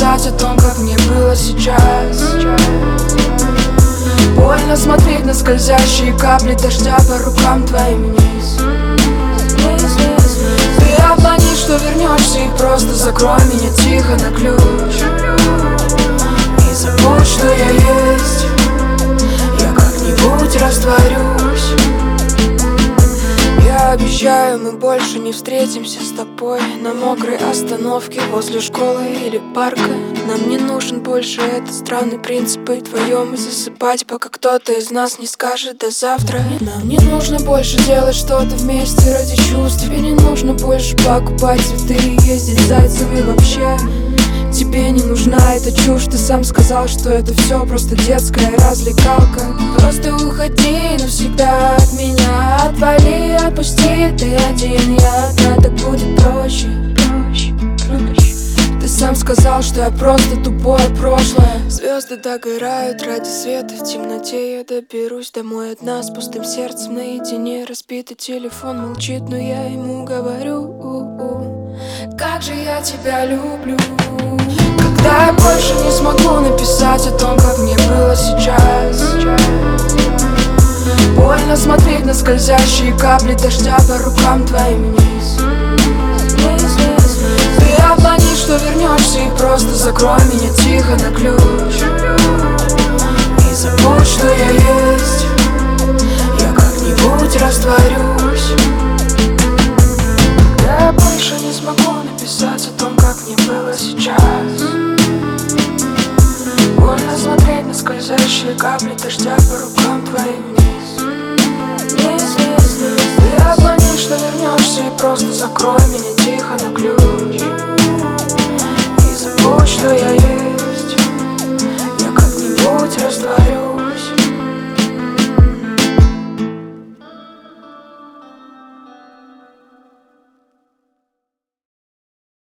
написать о том, как мне было сейчас. Больно смотреть на скользящие капли дождя по рукам твоим вниз. Ты обмани, что вернешься, и просто закрой меня тихо на ключ. И забудь, что я есть, я как-нибудь растворюсь. Я обещаю, мы больше не встретимся с тобой на мокрой остановке возле школы или парка. Нам не нужен больше этот странный принцип и вдвоем засыпать, пока кто-то из нас не скажет до завтра. Нам не нужно больше делать что-то вместе ради чувств. Тебе не нужно больше покупать цветы и ездить с зайцами вообще. Тебе не нужна эта чушь, ты сам сказал, что это все просто детская развлекалка. Просто уходи навсегда от меня, отвали, отпусти, ты один, я одна, так будет проще. Ты сам сказал, что я просто тупое прошлое. Звезды догорают ради света, в темноте я доберусь домой одна с пустым сердцем наедине. Разбитый телефон молчит, но я ему говорю: как же я тебя люблю. Когда я больше не смогу написать о том, как мне было сейчас. Больно смотреть на скользящие капли дождя по рукам твоим вниз. Ты обмани, что вернешься, и просто закрой меня тихо на ключ. И забудь, что я есть, я как-нибудь растворюсь. Когда я больше не смогу написать о том, как мне было сейчас. Больно смотреть на скользящие капли дождя по рукам твоим вниз. Ты обмани, что вернешься, и просто закрой меня тихо на ключ. И забудь, что я